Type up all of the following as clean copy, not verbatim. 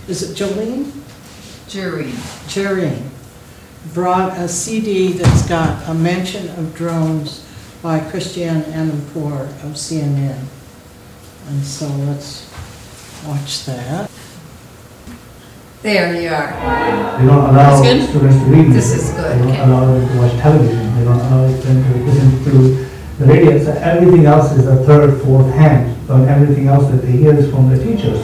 is it Jolene? Jerrine. Brought a CD that's got a mention of drones by Christiane Amanpour of CNN. And so let's watch that. There you are. They don't allow That's students to read This music. is good. They don't Okay. allow them to watch television. They don't allow them to listen to the radio. So everything else is a third, fourth hand. But everything else that they hear is from the teachers.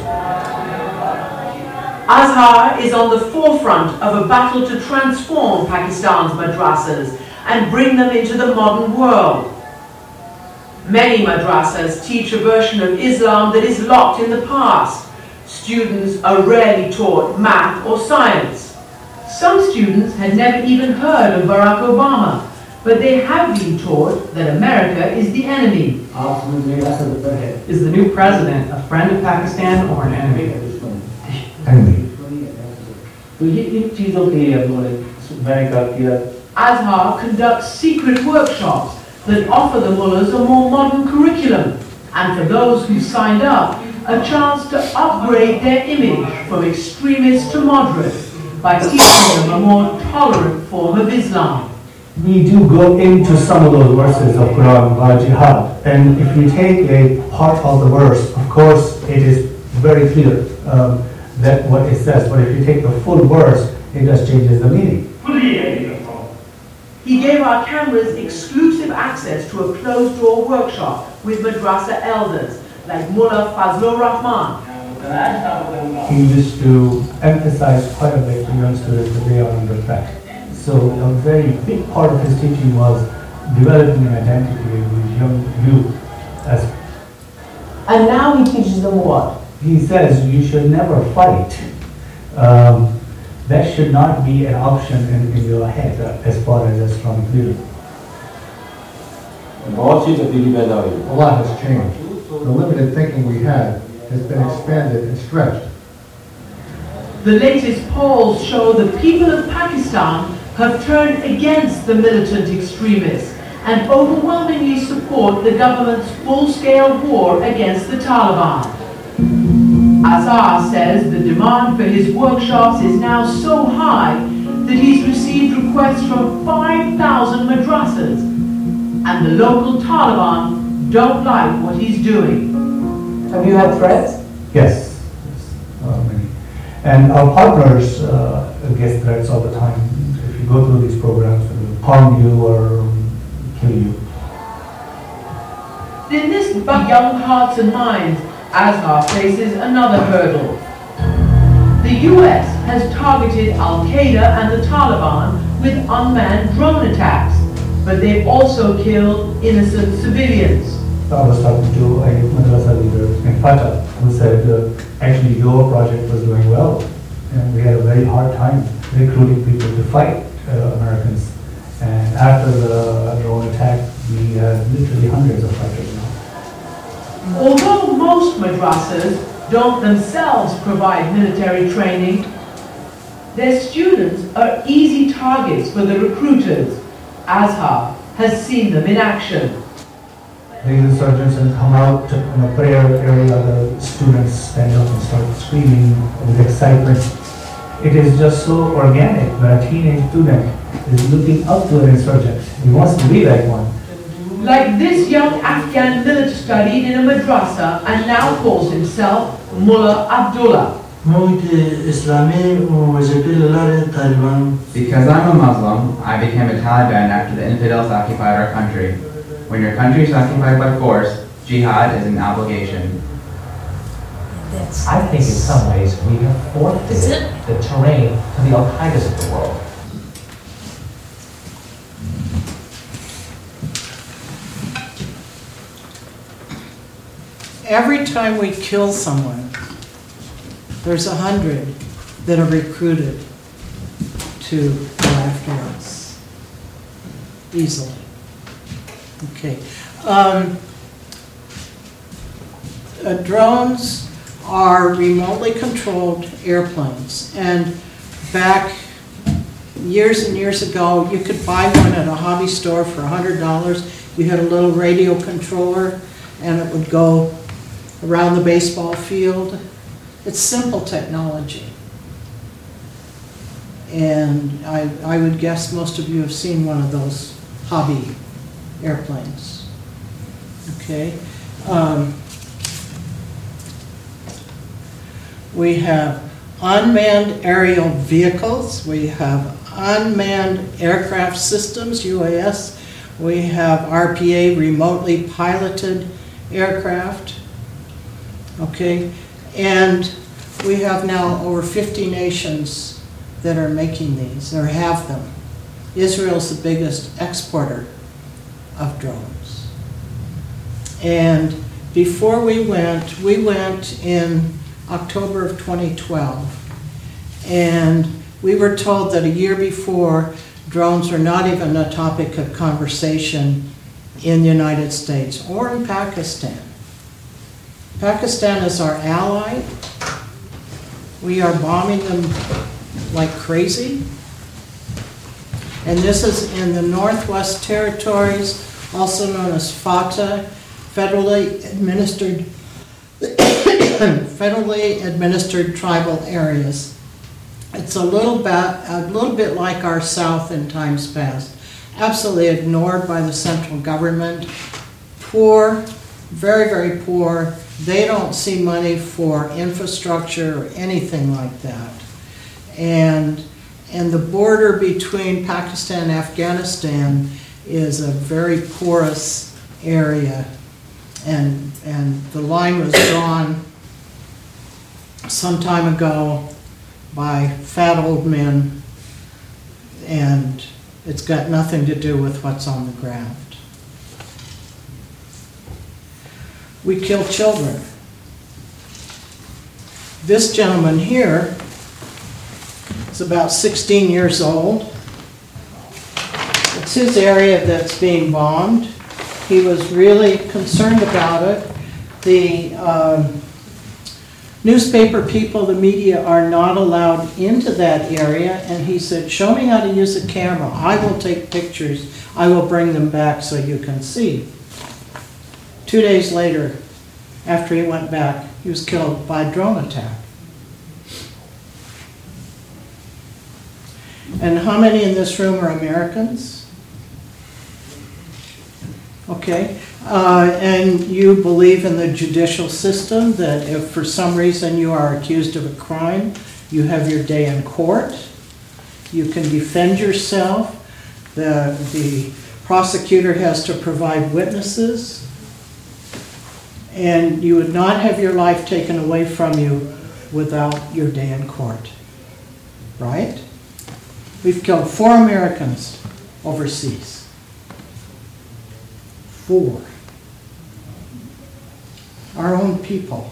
Azhar is on the forefront of a battle to transform Pakistan's madrasas and bring them into the modern world. Many madrasas teach a version of Islam that is locked in the past. Students are rarely taught math or science. Some students had never even heard of Barack Obama, but they have been taught that America is the enemy. Is the new president a friend of Pakistan or an enemy? Enemy. Azhar conducts secret workshops that offer the mullahs a more modern curriculum, and for those who signed up, a chance to upgrade their image from extremist to moderate by teaching them a more tolerant form of Islam. We do go into some of those verses of Quran about jihad. And if you take a part of the verse, of course, it is very clear that what it says. But if you take the full verse, it just changes the meaning. He gave our cameras exclusive access to a closed-door workshop with madrasa elders like Mullah Fazlur Rahman. He used to emphasize quite a bit to young students that they are under threat. So a very big part of his teaching was developing an identity in these young youth. And now he teaches them what? He says you should never fight. That should not be an option in your head as far as Islamic view. A lot has changed. The limited thinking we had has been expanded and stretched. The latest polls show the people of Pakistan have turned against the militant extremists and overwhelmingly support the government's full-scale war against the Taliban. Azhar says the demand for his workshops is now so high that he's received requests from 5,000 madrasas, and the local Taliban don't like what he's doing. Have you had threats? Yes, many. And our partners get threats all the time. If you go through these programs, they will harm you or kill you. In this young hearts and minds, Azhar faces another hurdle. The US has targeted Al-Qaeda and the Taliban with unmanned drone attacks, but they've also killed innocent civilians. I was talking to a madrasa leader in Fatah who said, actually your project was doing well, and we had a very hard time recruiting people to fight Americans. And after the drone attack, we had literally hundreds of fighters now. Although most madrasas don't themselves provide military training, their students are easy targets for the recruiters. Azhar has seen them in action. These insurgents and come out in a prayer area, the students stand up and start screaming with excitement. It is just so organic when a teenage student is looking up to an insurgent. He wants to be like one. Like this young Afghan militant studied in a madrasa and now calls himself Mullah Abdullah. Because I'm a Muslim, I became a Taliban after the infidels occupied our country. When your country is occupied by force, jihad is an obligation. I think in some ways we have forfeited the terrain to the Al-Qaedas of the world. Every time we kill someone, there's 100 that are recruited to go after us easily. Okay. Drones are remotely controlled airplanes, and back years and years ago, you could buy one at a hobby store for $100. You had a little radio controller, and it would go around the baseball field. It's simple technology. And I would guess most of you have seen one of those hobby airplanes. Okay. We have unmanned aerial vehicles. We have unmanned aircraft systems, UAS. We have RPA, remotely piloted aircraft. Okay. And we have now over 50 nations that are making these, or have them. Israel's the biggest exporter of drones. And before we went in October of 2012, and we were told that a year before, drones were not even a topic of conversation in the United States or in Pakistan. Pakistan is our ally. We are bombing them like crazy. And this is in the Northwest Territories, also known as FATA, federally administered tribal areas. It's a little bit like our South in times past. Absolutely ignored by the central government. Poor, very, very poor. They don't see money for infrastructure or anything like that. And the border between Pakistan and Afghanistan is a very porous area. And the line was drawn some time ago by fat old men, and it's got nothing to do with what's on the ground. We kill children. This gentleman here is about 16 years old. It's his area that's being bombed. He was really concerned about it. The newspaper people, the media, are not allowed into that area, and he said, show me how to use a camera. I will take pictures. I will bring them back so you can see. 2 days later, after he went back, he was killed by a drone attack. And how many in this room are Americans? Okay. And you believe in the judicial system, that if for some reason you are accused of a crime, you have your day in court. You can defend yourself. The prosecutor has to provide witnesses. And you would not have your life taken away from you without your day in court. Right? We've killed 4 Americans overseas. 4. Our own people.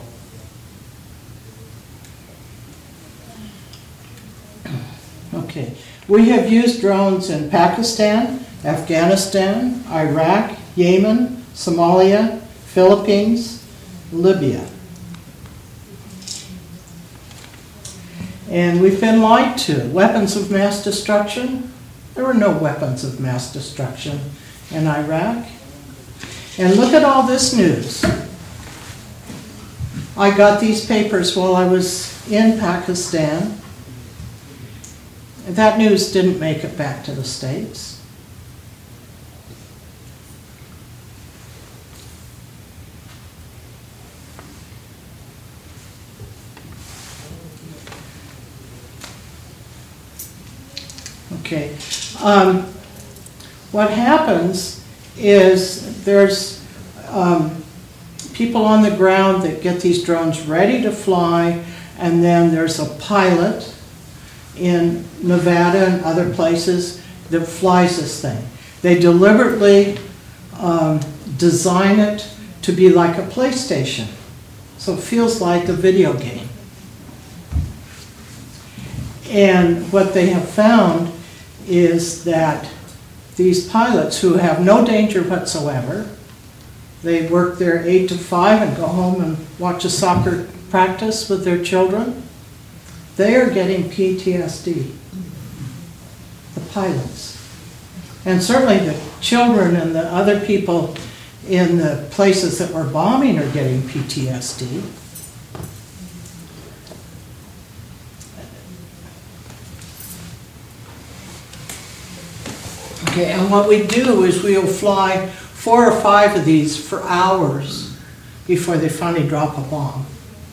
Okay. We have used drones in Pakistan, Afghanistan, Iraq, Yemen, Somalia, Philippines, Libya. And we've been lied to. Weapons of mass destruction? There were no weapons of mass destruction in Iraq. And look at all this news. I got these papers while I was in Pakistan. That news didn't make it back to the States. Okay. What happens is there's people on the ground that get these drones ready to fly, and then there's a pilot in Nevada and other places that flies this thing. They deliberately design it to be like a PlayStation, so it feels like a video game. And what they have found is that these pilots, who have no danger whatsoever, they work their 8 to 5 and go home and watch a soccer practice with their children, they are getting PTSD, the pilots. And certainly the children and the other people in the places that we're bombing are getting PTSD. Okay, and what we do is we'll fly 4 or 5 of these for hours before they finally drop a bomb.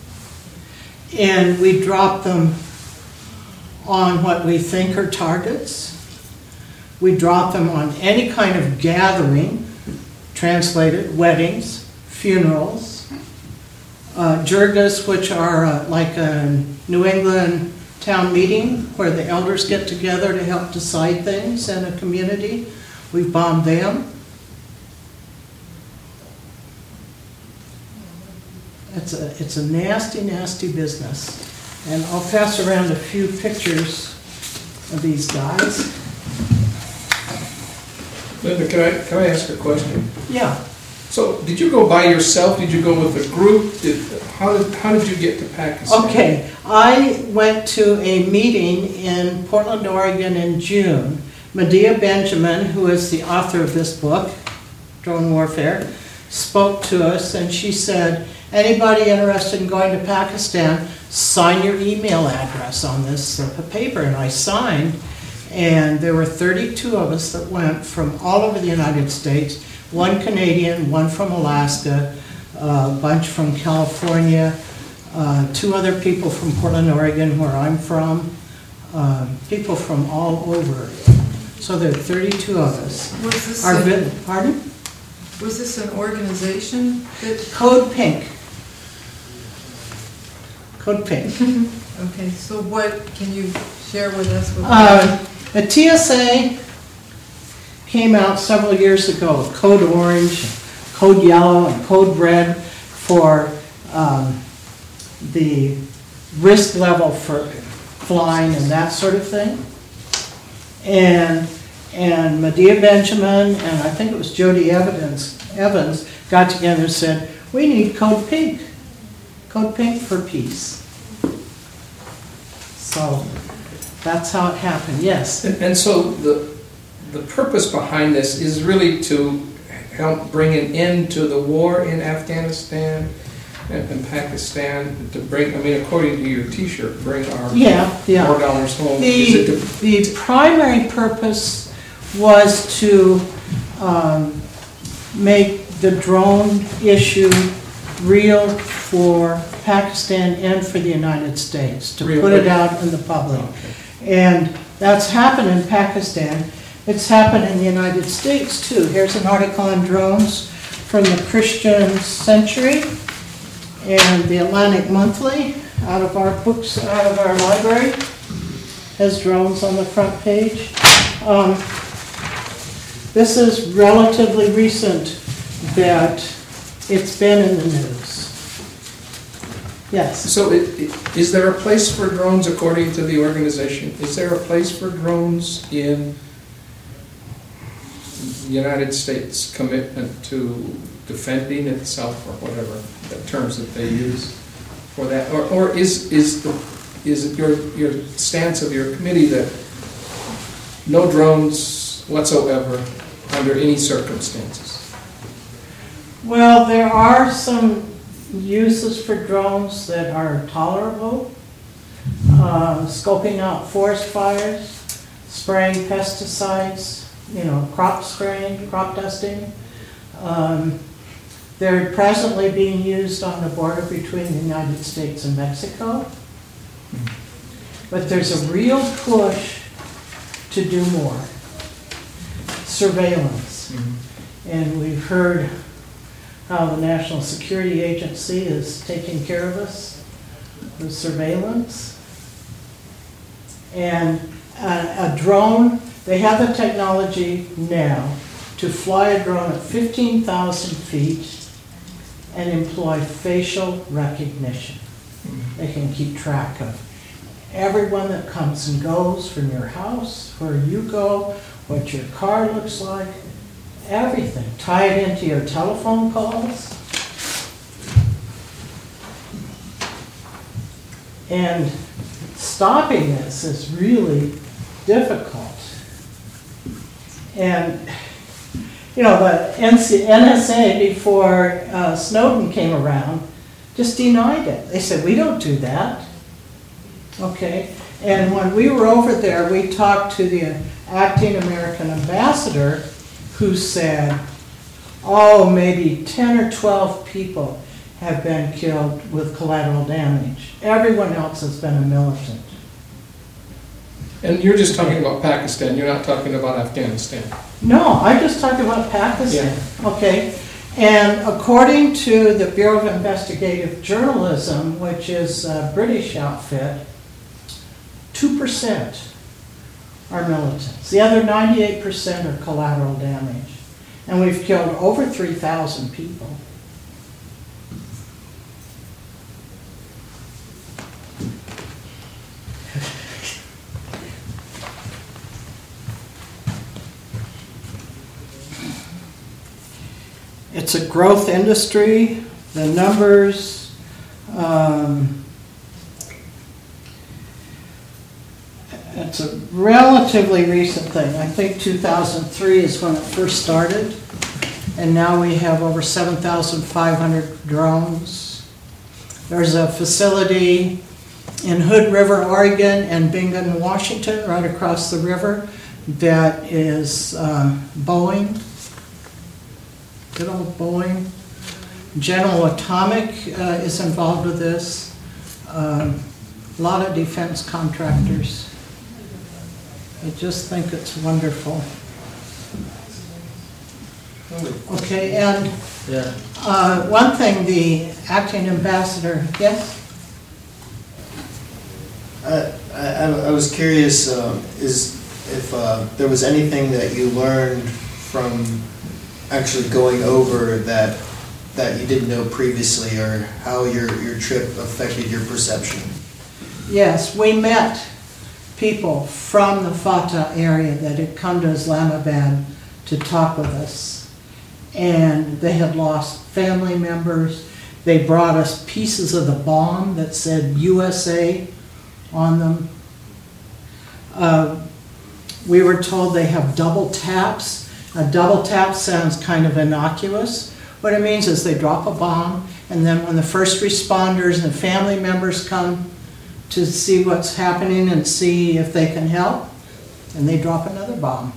And we drop them on what we think are targets. We drop them on any kind of gathering, translated, weddings, funerals, jirgas, which are like a New England town meeting where the elders get together to help decide things in a community. We've bombed them. It's a nasty, nasty business. And I'll pass around a few pictures of these guys. Linda, can I ask a question? Yeah. So, did you go by yourself? Did you go with a group? How did you get to Pakistan? Okay, I went to a meeting in Portland, Oregon in June. Medea Benjamin, who is the author of this book, Drone Warfare, spoke to us and she said, anybody interested in going to Pakistan, sign your email address on this slip of paper. And I signed, and there were 32 of us that went from all over the United States, 1 Canadian, 1 from Alaska, a bunch from California, 2 other people from Portland, Oregon, where I'm from, people from all over. So there are 32 of us. Was this Pardon? Was this an organization that? Code Pink. Code Pink. Okay, so what can you share with us? The TSA came out several years ago with Code Orange, Code Yellow, and Code Red for the risk level for flying and that sort of thing. And Medea Benjamin and I think it was Jody Evans got together and said, we need Code Pink. Code Pink for peace. So that's how it happened, yes. And so the purpose behind this is really to help bring an end to the war in Afghanistan and Pakistan, to bring, I mean, according to your t-shirt, bring our $4 home. The primary purpose was to make the drone issue real for Pakistan and for the United States, to put it out in the public. And that's happened in Pakistan. It's happened in the United States too. Here's an article on drones from the Christian Century and the Atlantic Monthly, out of our books, out of our library, has drones on the front page. This is relatively recent that it's been in the news. Yes. So is there a place for drones according to the organization? Is there a place for drones in the United States commitment to defending itself, or whatever the terms that they use for that? Or is it your stance of your committee that no drones whatsoever under any circumstances? Well, there are some uses for drones that are tolerable. Scoping out forest fires, spraying pesticides, crop spraying, crop dusting. They're presently being used on the border between the United States and Mexico. But there's a real push to do more. Surveillance. And we've heard how the National Security Agency is taking care of us with surveillance. And a drone, they have the technology now to fly a drone at 15,000 feet and employ facial recognition. They can keep track of everyone that comes and goes from your house, where you go, what your car looks like, everything. Tie it into your telephone calls. And stopping this is really difficult. And the NSA, before Snowden came around, just denied it. They said, we don't do that. Okay? And when we were over there, we talked to the acting American ambassador who said, oh, maybe 10 or 12 people have been killed with collateral damage. Everyone else has been a militant. And you're just talking about Pakistan, you're not talking about Afghanistan. No, I just talked about Pakistan, okay? And according to the Bureau of Investigative Journalism, which is a British outfit, 2% are militants. The other 98% are collateral damage. And we've killed over 3,000 people. It's a growth industry. The numbers, it's a relatively recent thing. I think 2003 is when it first started. And now we have over 7,500 drones. There's a facility in Hood River, Oregon, and Bingen, Washington, right across the river, that is Boeing. Good old Boeing. General Atomic is involved with this. A lot of defense contractors. I just think it's wonderful. Okay, and one thing, the acting ambassador, yes? I was curious if there was anything that you learned from actually going over that you didn't know previously, or how your trip affected your perception. Yes, we met people from the Fatah area that had come to Islamabad to talk with us. And they had lost family members. They brought us pieces of the bomb that said USA on them. We were told they have double taps. A double tap sounds kind of innocuous. What it means is they drop a bomb, and then when the first responders and family members come to see what's happening and see if they can help, and they drop another bomb.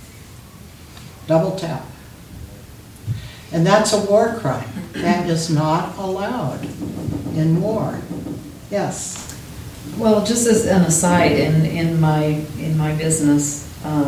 Double tap. And that's a war crime. That is not allowed in war. Yes? Well, just as an aside, in my business,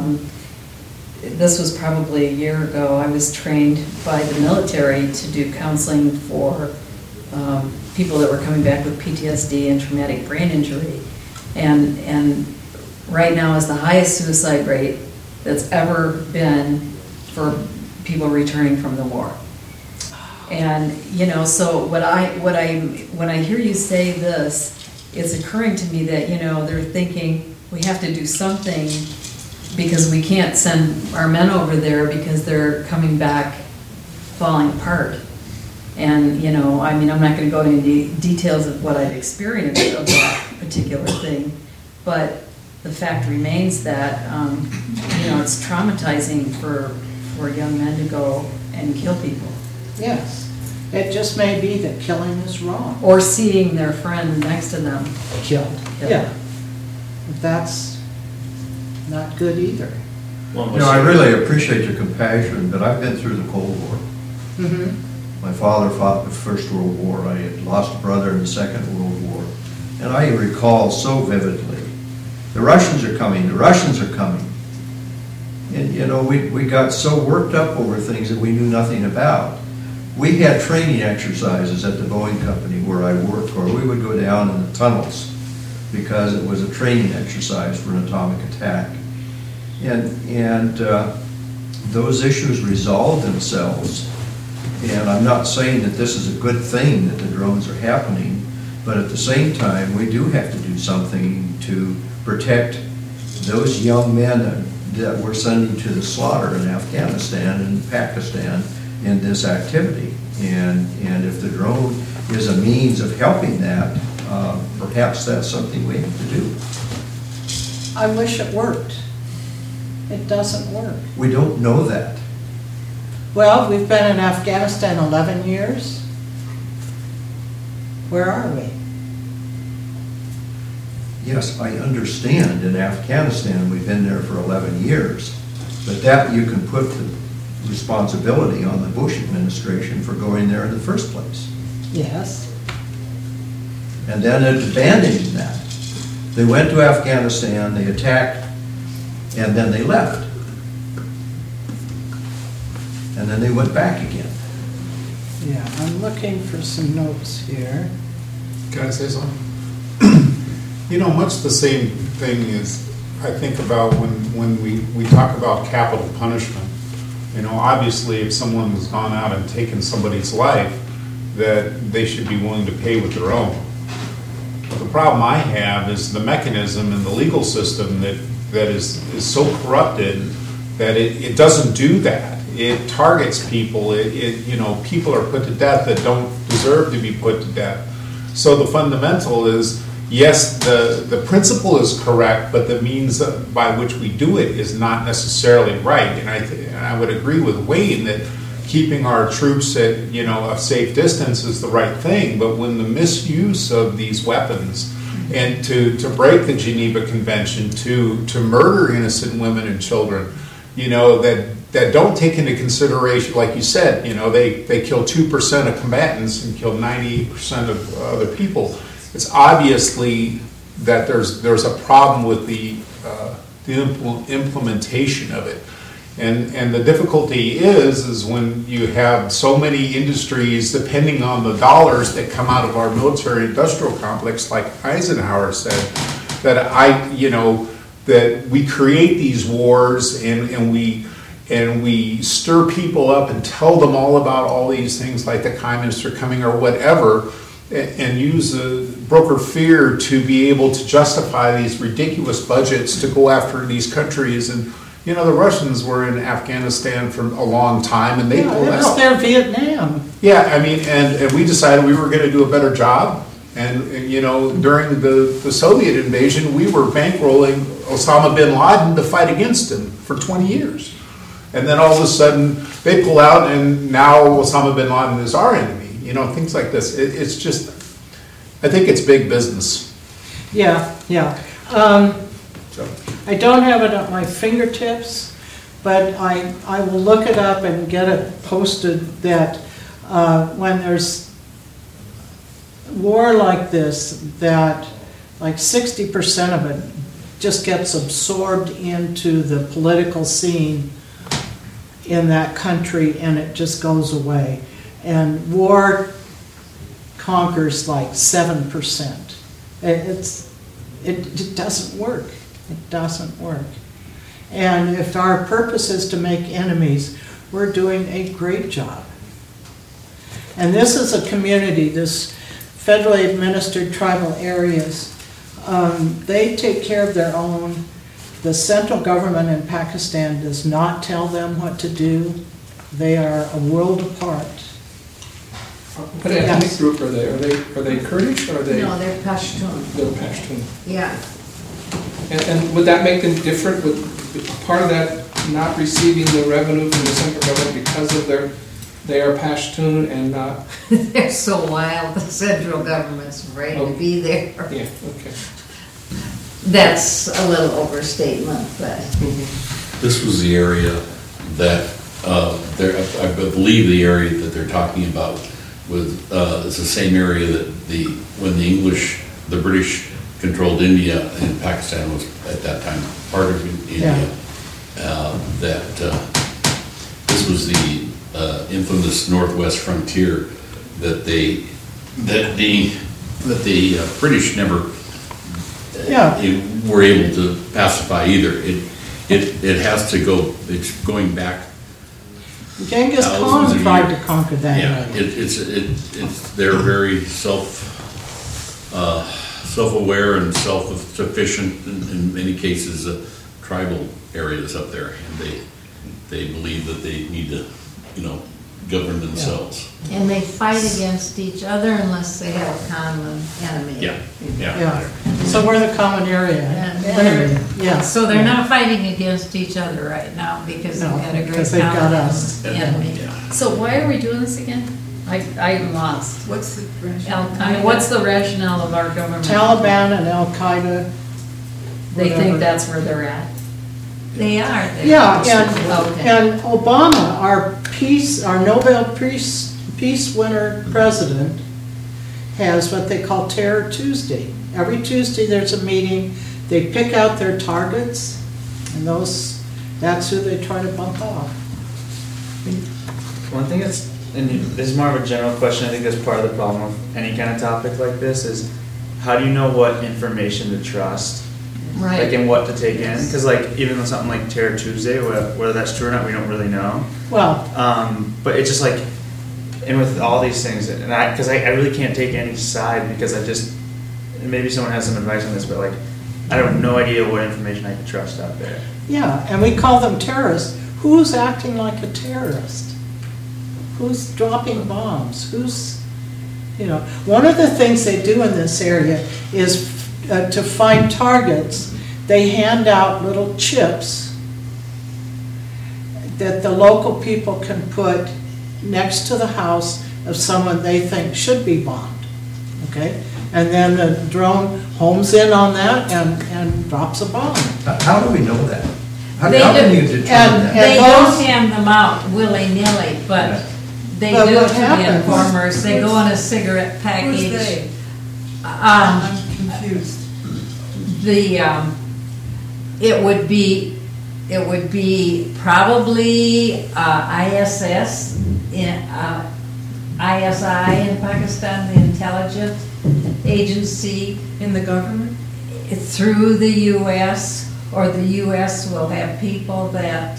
this was probably a year ago, I was trained by the military to do counseling for people that were coming back with PTSD and traumatic brain injury. And right now is the highest suicide rate that's ever been for people returning from the war. And, you know, so when I hear you say this, it's occurring to me that, you know, they're thinking we have to do something because we can't send our men over there because they're coming back falling apart. And, you know, I mean, I'm not going to go into the details of what I've experienced of that particular thing, but the fact remains that, you know, it's traumatizing for young men to go and kill people. Yes. It just may be that killing is wrong. Or seeing their friend next to them killed. Yeah. That's not good either. You know, I really appreciate your compassion, but I've been through the Cold War. Mm-hmm. My father fought the First World War. I had lost a brother in the Second World War. And I recall so vividly, the Russians are coming, the Russians are coming. And, you know, we got so worked up over things that we knew nothing about. We had training exercises at the Boeing company where I worked, or we would go down in the tunnels because it was a training exercise for an atomic attack. And those issues resolved themselves. And I'm not saying that this is a good thing that the drones are happening, but at the same time, we do have to do something to protect those young men that we're sending to the slaughter in Afghanistan and Pakistan in this activity. And if the drone is a means of helping that, perhaps that's something we have to do. I wish it worked. It doesn't work. We don't know that. Well, we've been in Afghanistan 11 years. Where are we? yes, I understand in Afghanistan, we've been there for 11 years, but that you can put the responsibility on the Bush administration for going there in the first place. Yes. And then abandoning that. They went to Afghanistan, they attacked, and then they left. And then they went back again. Yeah, I'm looking for some notes here. Can I say something? You know, much the same thing is, I think about when we talk about capital punishment. You know, obviously, if someone has gone out and taken somebody's life, that they should be willing to pay with their own. But the problem I have is the mechanism in the legal system that is so corrupted that it doesn't do that. It targets people. You know, people are put to death that don't deserve to be put to death. So the fundamental is, yes, the principle is correct, but the means by which we do it is not necessarily right. And I would agree with Wayne that keeping our troops at, you know, a safe distance is the right thing. But when the misuse of these weapons and to break the Geneva Convention, to murder innocent women and children, you know, that don't take into consideration, like you said, you know, they kill 2% of combatants and kill 98% of other people. It's obviously that there's a problem with the implementation of it. And the difficulty is when you have so many industries depending on the dollars that come out of our military industrial complex, like Eisenhower said, that we create these wars and we stir people up and tell them all about all these things like the communists are coming or whatever, and use broker fear to be able to justify these ridiculous budgets to go after these countries. And you know, the Russians were in Afghanistan for a long time, and they pulled out. It was their Vietnam. Yeah, I mean, and we decided we were going to do a better job. And you know, during the Soviet invasion, we were bankrolling Osama bin Laden to fight against him for 20 years. And then all of a sudden, they pull out, and now Osama bin Laden is our enemy. You know, things like this. It's just, I think it's big business. Yeah. I don't have it at my fingertips, but I will look it up and get it posted that when there's war like this, that like 60% of it just gets absorbed into the political scene in that country and it just goes away. And war conquers like 7%. It doesn't work. It doesn't work. And if our purpose is to make enemies, we're doing a great job. And this is a community, this federally administered tribal areas, they take care of their own. The central government in Pakistan does not tell them what to do. They are a world apart. What ethnic group are they? Are they Kurdish or are they? No, they're Pashtun. They're Pashtun. Yeah. And would that make them different? Would part of that not receiving the revenue from the central government because of they are Pashtun and not? They're so wild. The central government's afraid to be there. Yeah. Okay. That's a little overstatement, but. This was the area that I believe the area that they're talking about is the same area that when the British controlled India and Pakistan was at that time part of India. Yeah. This was the infamous Northwest frontier that the Britich never were able to pacify either. It has to go. It's going back. Genghis Khan tried to conquer that. Yeah, they're very self-aware and self-sufficient in many cases. Tribal areas up there, and they believe that they need to, govern themselves. And they fight against each other unless they have a common enemy. Yeah. So we're the common area. Enemy. Yeah. So they're not fighting against each other right now because they've got a great common enemy. So why are we doing this again? I'm lost. What's the rationale? I mean, what's the rationale of our government? Taliban and Al-Qaeda. They whatever. think that's where they're at. They are. Yeah, Okay. and Obama, our Nobel Peace winner president, has what they call Terror Tuesday. Every Tuesday there's a meeting, they pick out their targets, and that's who they try to bump off. One thing that's, and this is more of a general question, I think that's part of the problem with any kind of topic like this, is how do you know what information to trust? Right. Like, and what to take in? Because, like, even with something like Terror Tuesday, whether that's true or not, we don't really know. Well, but it's just like, and with all these things, and because I really can't take any side, because I just, maybe someone has some advice on this, but like, I have no idea what information I can trust out there. yeah, and we call them terrorists. Who's acting like a terrorist? Who's dropping bombs? One of the things they do in this area is to find targets, they hand out little chips that the local people can put next to the house of someone they think should be bombed, okay? And then the drone homes in on that and drops a bomb. How do we know that? How They can do. you determine that? They don't hand them out willy-nilly, but they But do what to the happens- informers. They go in a cigarette package. Who's they? Um, I'm confused. It would be probably ISS, ISI in Pakistan, the intelligence agency. In the government? Through the U.S., or the U.S. will have people that,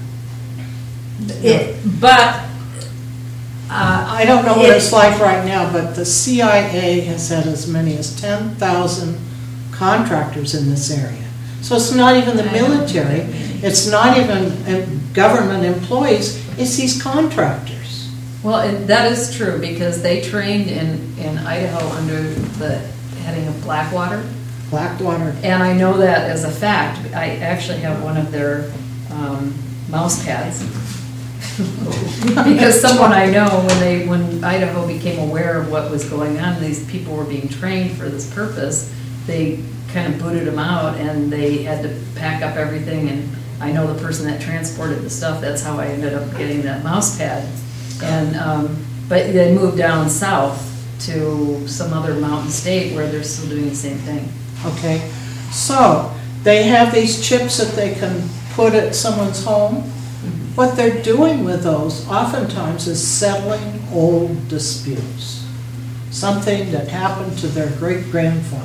I don't know what it's like right now, but the CIA has had as many as 10,000 contractors in this area. So it's not even the military, it's not even government employees, it's these contractors. Well, that is true, because they trained in Idaho under the heading of Blackwater. Blackwater. And I know that as a fact. I actually have one of their mouse pads. Because someone I know, when Idaho became aware of what was going on, these people were being trained for this purpose, they kind of booted them out, and they had to pack up everything, and I know the person that transported the stuff, that's how I ended up getting that mouse pad. And but they moved down south to some other mountain state where they're still doing the same thing. Okay, so they have these chips that they can put at someone's home. What they're doing with those oftentimes is settling old disputes, something that happened to their great-grandfather.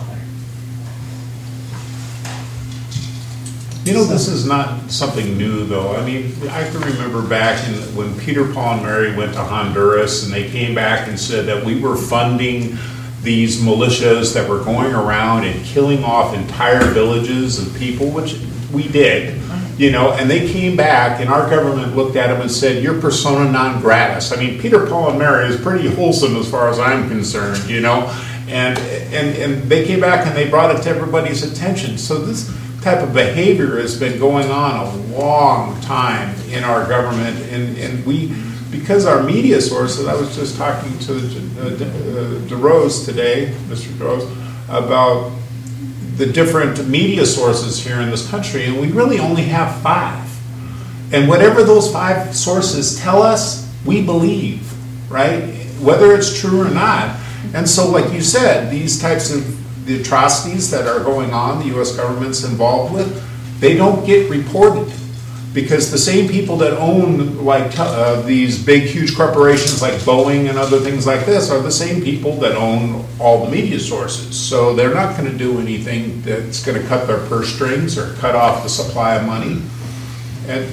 This is not something new, though. I mean, I can remember back when Peter, Paul, and Mary went to Honduras, and they came back and said that we were funding these militias that were going around and killing off entire villages and people, which we did, and they came back, and our government looked at them and said, you're persona non gratis. I mean, Peter, Paul, and Mary is pretty wholesome as far as I'm concerned, and they came back and they brought it to everybody's attention. So this type of behavior has been going on a long time in our government, and we, because our media sources, I was just talking to DeRose today, Mr. DeRose, about the different media sources here in this country, and we really only have 5. And whatever those 5 sources tell us, we believe, right? Whether it's true or not. And so, like you said, these types of the atrocities that are going on, the U.S. government's involved with, they don't get reported. Because the same people that own these big, huge corporations like Boeing and other things like this are the same people that own all the media sources. So they're not going to do anything that's going to cut their purse strings or cut off the supply of money. And,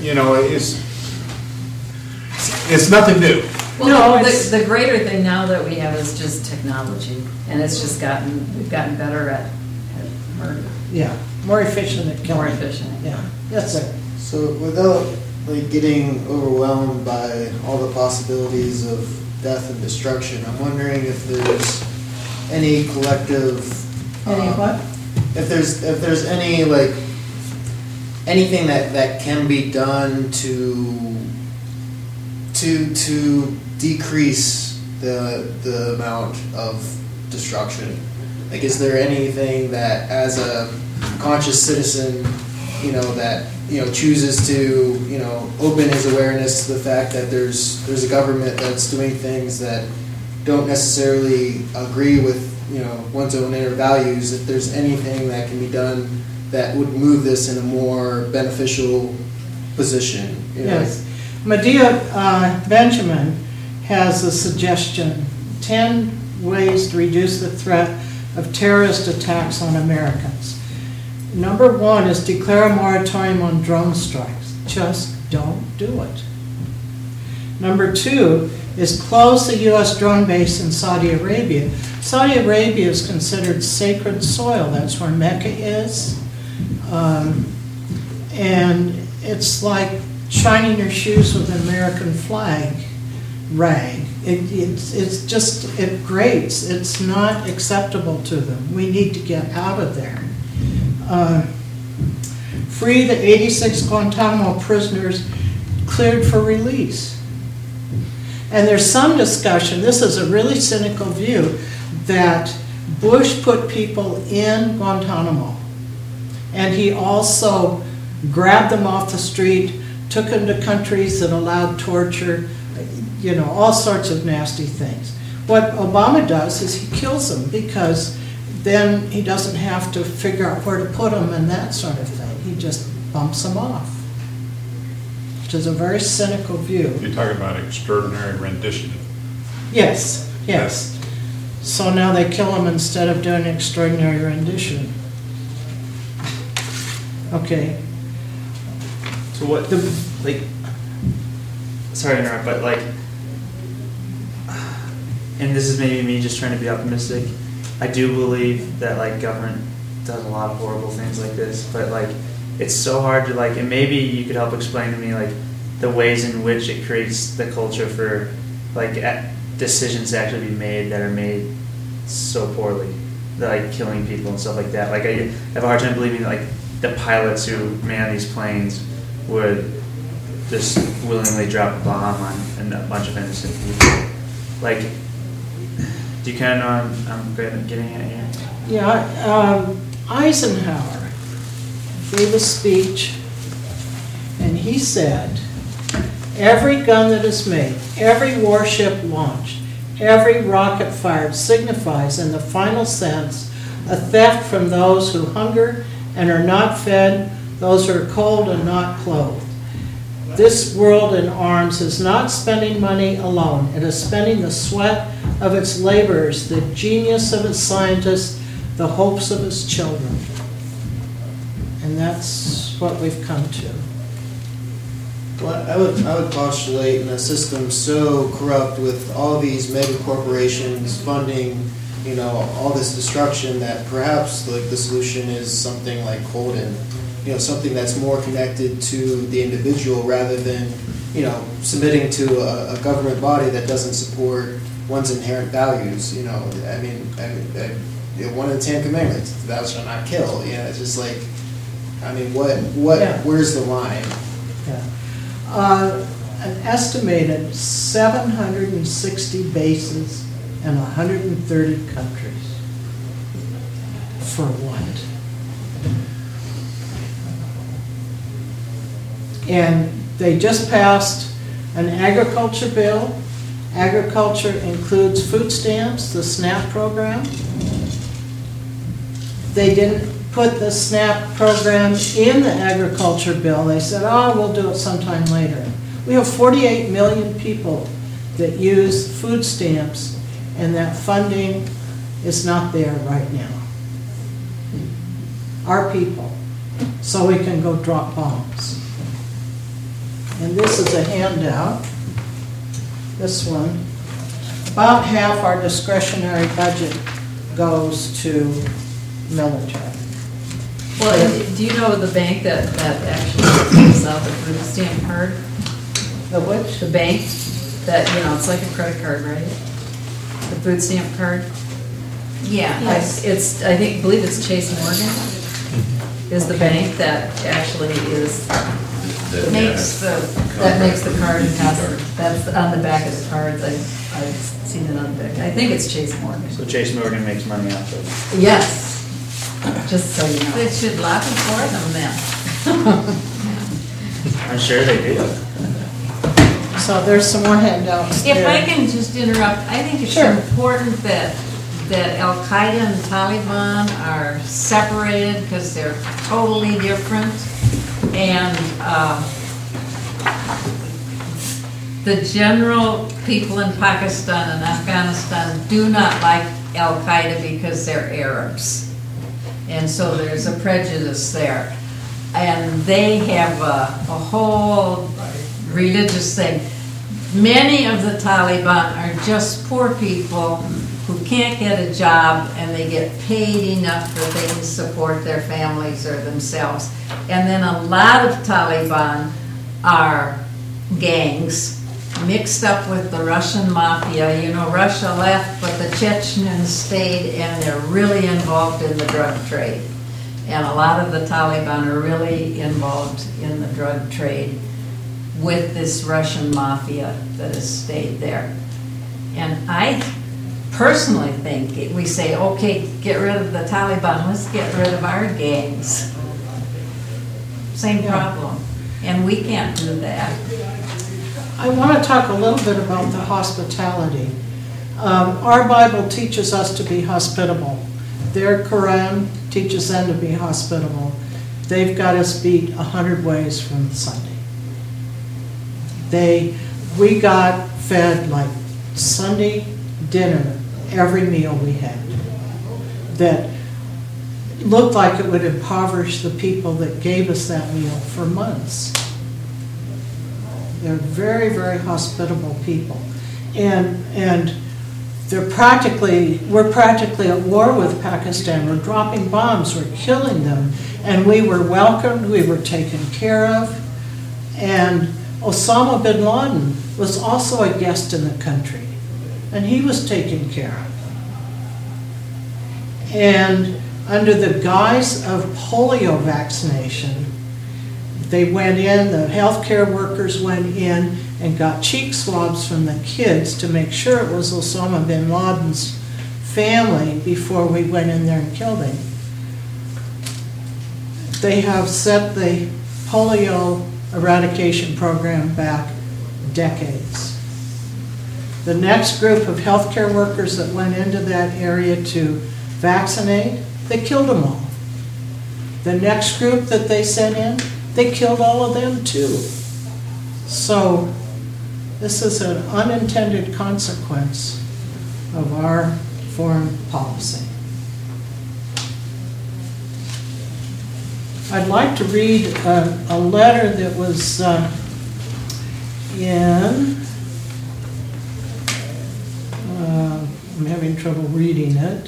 it's nothing new. Well, the greater thing now that we have is just technology, and it's just we've gotten better at murder. Yeah, more efficient at killing. More efficient. Yeah, yes, sir. So without getting overwhelmed by all the possibilities of death and destruction, I'm wondering if there's any collective what? If there's any anything that can be done to decrease the amount of destruction? Like, is there anything that, as a conscious citizen, that, chooses to, open his awareness to the fact that there's a government that's doing things that don't necessarily agree with, one's own inner values, if there's anything that can be done that would move this in a more beneficial position? Yes. Medea Benjamin has a suggestion, 10 ways to reduce the threat of terrorist attacks on Americans. Number 1 is declare a moratorium on drone strikes. Just don't do it. Number 2 is close the U.S. drone base in Saudi Arabia. Saudi Arabia is considered sacred soil. That's where Mecca is. And it's like shining your shoes with an American flag rag. It grates. It's not acceptable to them. We need to get out of there. Free the 86 Guantanamo prisoners cleared for release. And there's some discussion, this is a really cynical view, that Bush put people in Guantanamo. And he also grabbed them off the street, took them to countries that allowed torture, all sorts of nasty things. What Obama does is he kills them, because then he doesn't have to figure out where to put them and that sort of thing. He just bumps them off, which is a very cynical view. You're talking about extraordinary rendition. Yes. So now they kill them instead of doing extraordinary rendition. Okay. So what, sorry to interrupt, but and this is maybe me just trying to be optimistic, I do believe that government does a lot of horrible things like this, but it's so hard to and maybe you could help explain to me the ways in which it creates the culture for decisions to actually be made that are made so poorly, killing people and stuff like that. I have a hard time believing that the pilots who man these planes would just willingly drop a bomb on a bunch of innocent people. Do you kind of know what I'm getting at here? Yeah, Eisenhower gave a speech, and he said, every gun that is made, every warship launched, every rocket fired signifies, in the final sense, a theft from those who hunger and are not fed, those who are cold and not clothed. This world in arms is not spending money alone. It is spending the sweat of its laborers, the genius of its scientists, the hopes of its children. And that's what we've come to. Well, I would postulate in a system so corrupt with all these mega corporations funding, all this destruction, that perhaps the solution is something like Holden, something that's more connected to the individual rather than, submitting to a government body that doesn't support one's inherent values. One of the 10 Commandments, thou shalt not kill. It's just where's the line? Yeah. An estimated 760 bases in 130 countries. For what? And they just passed an agriculture bill. Agriculture includes food stamps, the SNAP program. They didn't put the SNAP program in the agriculture bill. They said, we'll do it sometime later. We have 48 million people that use food stamps, and that funding is not there right now. Our people, so we can go drop bombs. And this is a handout, this one. About half our discretionary budget goes to military. Well, and do you know the bank that actually gives out the food stamp card? The which? The bank that, it's like a credit card, right? The food stamp card? Yeah. Yes. I believe it's Chase Morgan is the bank that actually is makes the card cost, that's on the back of the cards, I've seen it on the back. I think it's Chase Morgan. So Chase Morgan makes money off of it. Yes, just so you know. They should lock it for them then. I'm sure they do. So there's some more handouts If there. I can just interrupt, I think it's Sure. important that Al-Qaeda and Taliban are separated because they're totally different. And the general people in Pakistan and Afghanistan do not like Al-Qaeda because they're Arabs. And so there's a prejudice there. And they have a whole religious thing. Many of the Taliban are just poor people who can't get a job and they get paid enough that they can support their families or themselves. And then a lot of Taliban are gangs mixed up with the Russian mafia. You know, Russia left, but the Chechens stayed, and they're really involved in the drug trade. And a lot of the Taliban are really involved in the drug trade with this Russian mafia that has stayed there. And I personally think we say, okay, get rid of the Taliban, let's get rid of our gangs. Same problem. And we can't do that. I want to talk a little bit about the hospitality. Our Bible teaches us to be hospitable. Their Quran teaches them to be hospitable. They've got us beat 100 ways from Sunday. We got fed like Sunday dinner every meal we had that looked like it would impoverish the people that gave us that meal for months. They're very, very hospitable people. And we're practically at war with Pakistan. We're dropping bombs, we're killing them. And we were welcomed, we were taken care of. And Osama bin Laden was also a guest in the country. And he was taken care of. And under the guise of polio vaccination, they went in, the healthcare workers went in and got cheek swabs from the kids to make sure it was Osama bin Laden's family before we went in there and killed him. They have set the polio eradication program back decades. The next group of healthcare workers that went into that area to vaccinate, they killed them all. The next group that they sent in, they killed all of them too. So this is an unintended consequence of our foreign policy. I'd like to read a letter that was I'm having trouble reading it,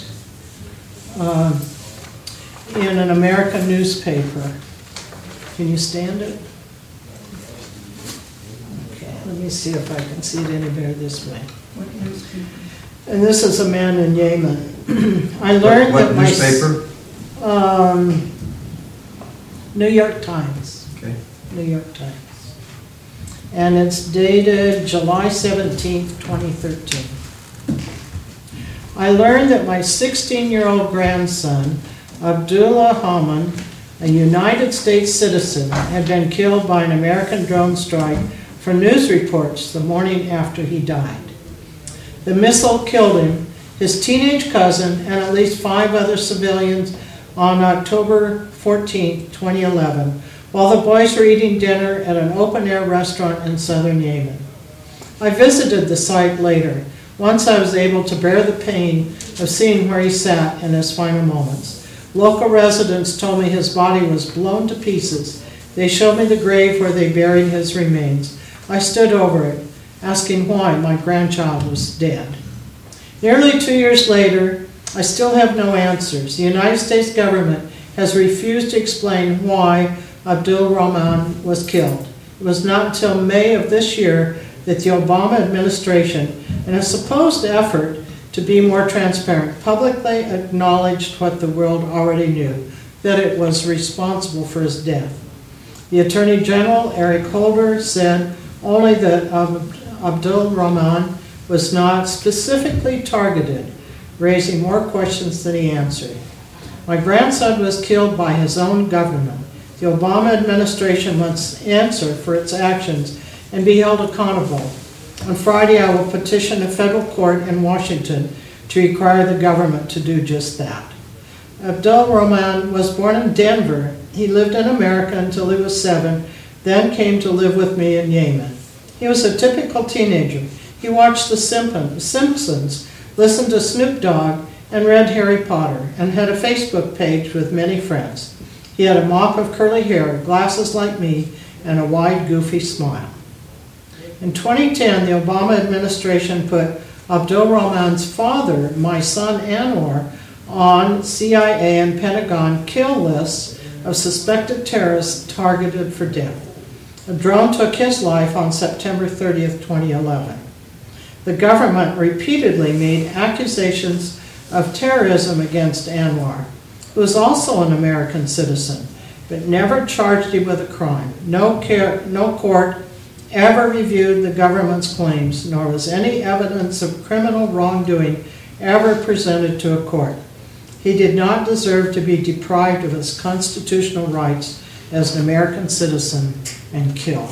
in an American newspaper. Can you stand it? Okay, let me see if I can see it any better this way. And this is a man in Yemen. I learned what that newspaper? New York Times. Okay. New York Times. And it's dated July 17th, 2013. I learned that my 16-year-old grandson, Abdullah Haman, a United States citizen, had been killed by an American drone strike from news reports the morning after he died. The missile killed him, his teenage cousin, and at least 5 other civilians on October 14, 2011, while the boys were eating dinner at an open-air restaurant in southern Yemen. I visited the site later. Once I was able to bear the pain of seeing where he sat in his final moments. Local residents told me his body was blown to pieces. They showed me the grave where they buried his remains. I stood over it, asking why my grandchild was dead. Nearly 2 years later, I still have no answers. The United States government has refused to explain why Abdul Rahman was killed. It was not until May of this year that the Obama administration, in a supposed effort to be more transparent, publicly acknowledged what the world already knew, that it was responsible for his death. The Attorney General, Eric Holder, said only that Abdul Rahman was not specifically targeted, raising more questions than he answered. My grandson was killed by his own government. The Obama administration must answer for its actions and be held accountable. On Friday, I will petition a federal court in Washington to require the government to do just that. Abdul Rahman was born in Denver. He lived in America until he was 7, then came to live with me in Yemen. He was a typical teenager. He watched The Simpsons, listened to Snoop Dogg, and read Harry Potter, and had a Facebook page with many friends. He had a mop of curly hair, glasses like me, and a wide, goofy smile. In 2010, the Obama administration put Abdul Rahman's father, my son Anwar, on CIA and Pentagon kill lists of suspected terrorists targeted for death. A drone took his life on September 30th, 2011. The government repeatedly made accusations of terrorism against Anwar, who is also an American citizen, but never charged him with a crime. No court ever reviewed the government's claims, nor was any evidence of criminal wrongdoing ever presented to a court. He did not deserve to be deprived of his constitutional rights as an American citizen and killed.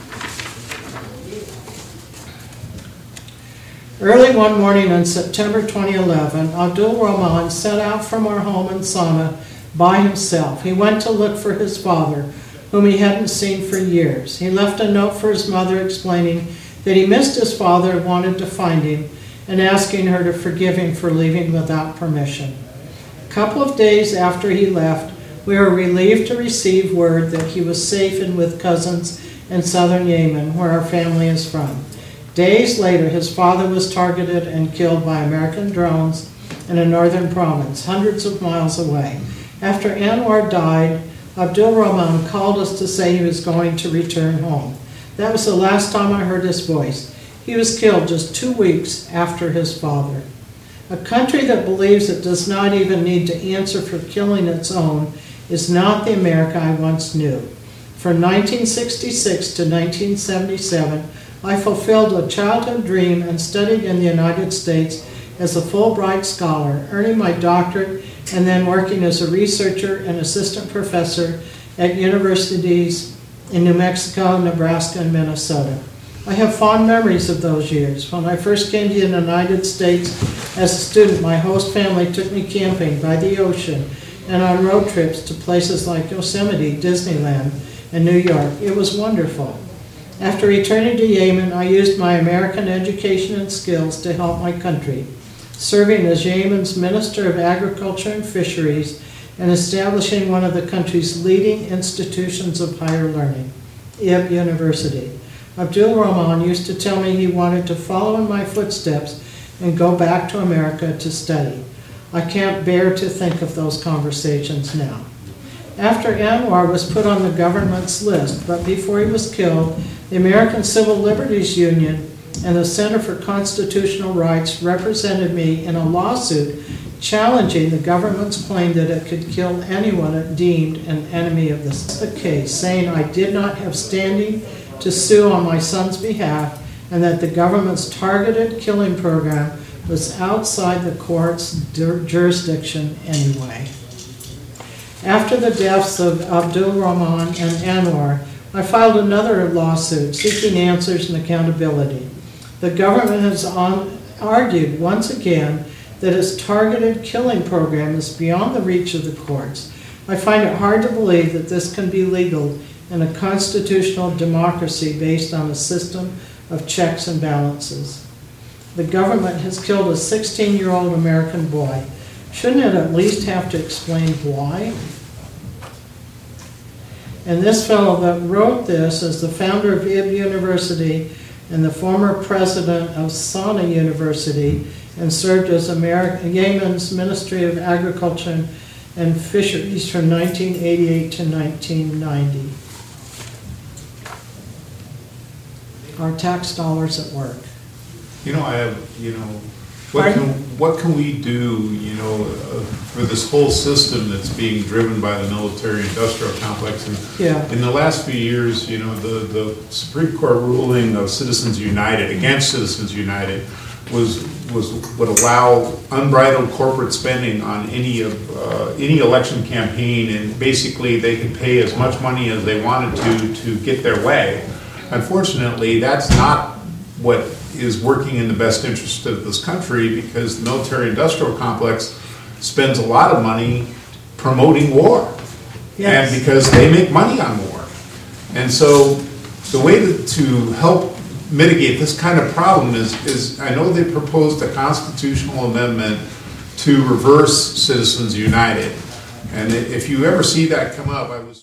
Early one morning in September 2011, Abdul Rahman set out from our home in Sana by himself. He went to look for his father, whom he hadn't seen for years. He left a note for his mother explaining that he missed his father and wanted to find him, and asking her to forgive him for leaving without permission. A couple of days after he left, we were relieved to receive word that he was safe and with cousins in southern Yemen, where our family is from. Days later, his father was targeted and killed by American drones in a northern province, hundreds of miles away. After Anwar died, Abdul Rahman called us to say he was going to return home. That was the last time I heard his voice. He was killed just 2 weeks after his father. A country that believes it does not even need to answer for killing its own is not the America I once knew. From 1966 to 1977, I fulfilled a childhood dream and studied in the United States as a Fulbright scholar, earning my doctorate and then working as a researcher and assistant professor at universities in New Mexico, Nebraska, and Minnesota. I have fond memories of those years. When I first came to the United States as a student, my host family took me camping by the ocean and on road trips to places like Yosemite, Disneyland, and New York. It was wonderful. After returning to Yemen, I used my American education and skills to help my country, serving as Yemen's Minister of Agriculture and Fisheries and establishing one of the country's leading institutions of higher learning, Ib University. Abdul Rahman used to tell me he wanted to follow in my footsteps and go back to America to study. I can't bear to think of those conversations now. After Anwar was put on the government's list, but before he was killed, the American Civil Liberties Union and the Center for Constitutional Rights represented me in a lawsuit challenging the government's claim that it could kill anyone it deemed an enemy of the case, saying I did not have standing to sue on my son's behalf and that the government's targeted killing program was outside the court's jurisdiction anyway. After the deaths of Abdul Rahman and Anwar, I filed another lawsuit seeking answers and accountability. The government has argued once again that its targeted killing program is beyond the reach of the courts. I find it hard to believe that this can be legal in a constitutional democracy based on a system of checks and balances. The government has killed a 16-year-old American boy. Shouldn't it at least have to explain why? And this fellow that wrote this is the founder of Ib University and the former president of Sana University and served as Yemen's Ministry of Agriculture and Fisheries from 1988 to 1990. Our tax dollars at work. I have, What can we do, you know, for this whole system that's being driven by the military-industrial complex? And Yeah. in the last few years, you know, the Supreme Court ruling of Citizens United, against Citizens United, would allow unbridled corporate spending on any election campaign, and basically they could pay as much money as they wanted to get their way. Unfortunately, that's not what is working in the best interest of this country, because the military-industrial complex spends a lot of money promoting war. Yes. And because they make money on war. And so the way to help mitigate this kind of problem is I know they proposed a constitutional amendment to reverse Citizens United. And if you ever see that come up, I was